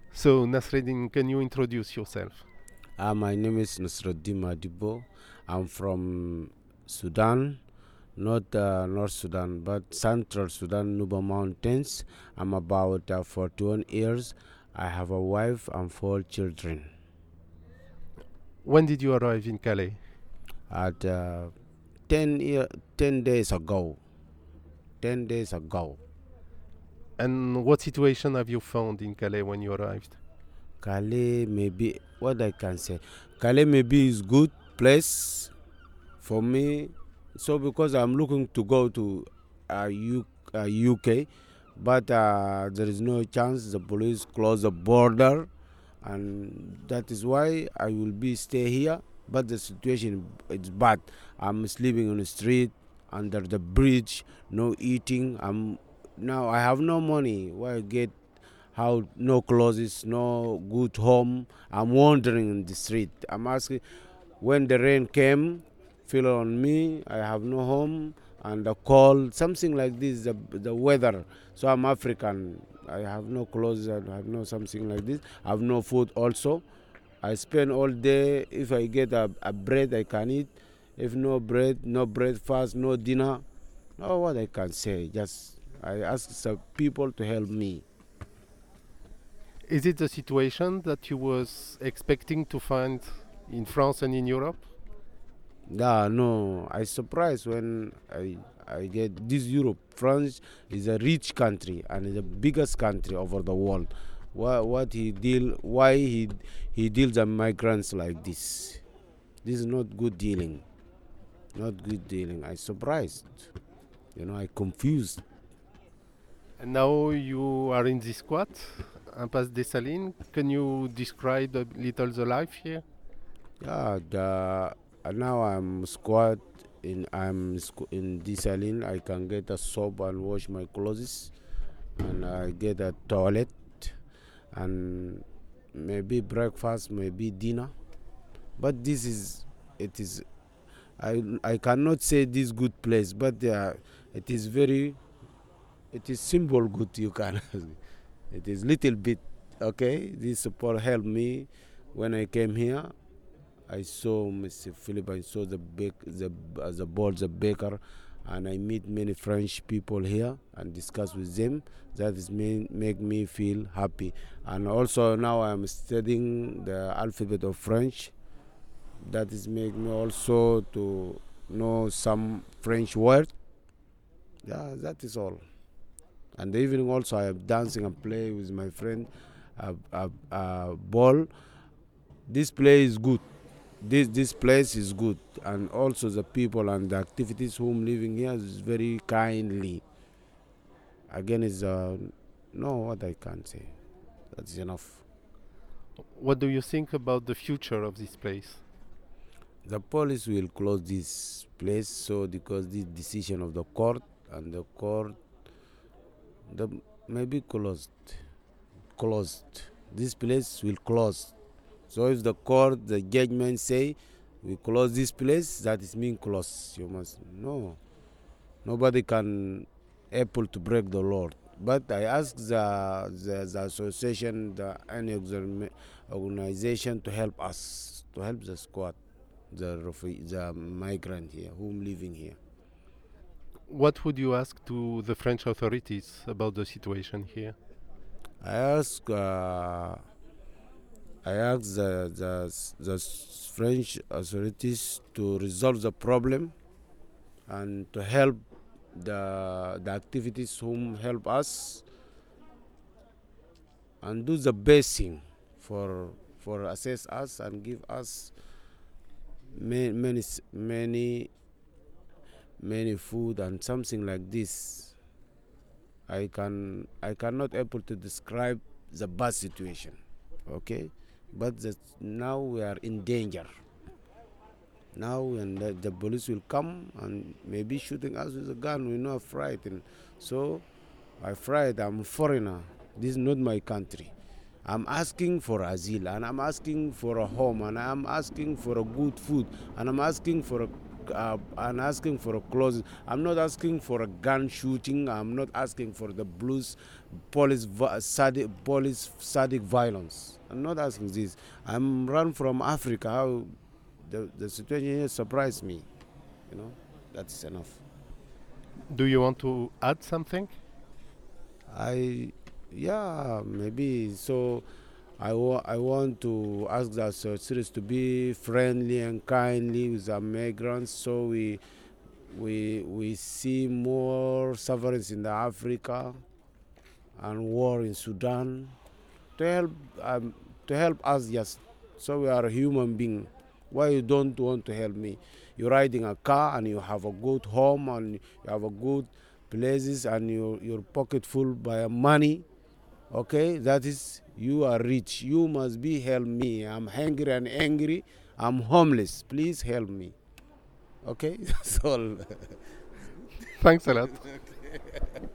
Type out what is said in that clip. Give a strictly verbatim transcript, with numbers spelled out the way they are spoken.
So, Nasreddin, can you introduce yourself? Uh, my name is Nasruddin Madibo. I'm from Sudan, not uh, North Sudan, but Central Sudan, Nuba Mountains. I'm about uh, forty-one years. I have a wife and four children. When did you arrive in Calais? At uh, ten, year, ten days ago, ten days ago, And what situation have you found in Calais when you arrived? Calais maybe, what I can say, Calais maybe is good place for me. So because I'm looking to go to uh, U- uh, U K, but uh, there is no chance. The police close the border, and that is why I will be stay here. But the situation is bad. I'm sleeping on the street, under the bridge, no eating. I'm now I have no money. Where I get how no clothes, no good home. I'm wandering in the street. I'm asking when the rain came, fell on me. I have no home and the cold, something like this. The the weather. So I'm African. I have no clothes. I have no something like this. I have no food also. I spend all day. If I get a, a bread, I can eat. If no bread, no breakfast, no dinner. No, what I can say. Just I ask some people to help me. Is it the situation that you was expecting to find in France and in Europe? Yeah, no, I surprised when I I get this Europe. France is a rich country and is the biggest country over the world. What what he deal? Why he he deals with migrants like this? This is not good dealing. Not good dealing. I surprised. You know, I confused. And now you are in this squat, Impasse des Salines. Can you describe a little the life here? Yeah, the uh, now I'm squat in I'm squ- in Desaline. I can get a soap and wash my clothes, and I get a toilet and maybe breakfast, maybe dinner. But this is it is I I cannot say this good place, but uh, it is very it is symbol good. You can it is little bit okay. This support helped me when I came here. I saw Mister Philip. I saw the bake the uh, the board the baker, and I meet many French people here and discuss with them. That is me, make me feel happy. And also now I'm studying the alphabet of French. That is make me also to know some French word. Yeah, that is all. And the evening also I am dancing and play with my friend a, a, a ball. This play is good. This this place is good, and also the people and the activities whom living here is very kindly. Again, is uh, no what I can say. That's enough. What do you think about the future of this place? The police will close this place so because this decision of the court and the court the maybe closed closed. This place will close. So if the court the judgment say we close this place, that is mean close. You must no. Nobody can able to break the law. But I ask the, the, the association, the any organization to help us, to help the squad, the the migrant here, whom living here. What would you ask to the French authorities about the situation here? I ask, uh, I ask the, the the French authorities to resolve the problem and to help the the activities whom help us and do the best thing for for assess us and give us many many many many food and something like this. I can I cannot able to describe the bad situation, okay, but that now we are in danger. Now when the, the police will come and maybe shooting us with a gun, we know frightened. So I fright. I'm a foreigner. This is not my country. I'm asking for asylum and I'm asking for a home and I'm asking for a good food and I'm asking for a uh, and asking for a clothes. I'm not asking for a gun shooting. I'm not asking for the blues, police, sadic, police, sadic violence. I'm not asking this. I'm run from Africa. How the, the situation here surprised me. You know, that's enough. Do you want to add something? I, yeah, maybe so. I, wa- I want to ask the authorities to be friendly and kindly with the migrants, so we we we see more sufferings in the Africa and war in Sudan to help um, to help us. Just so we are a human being. Why you don't want to help me? You're riding a car and you have a good home and you have a good places and your your pocket full by money. Okay, that is, you are rich. You must be help me. I'm hungry and angry. I'm homeless. Please help me. Okay, that's all. Thanks a lot.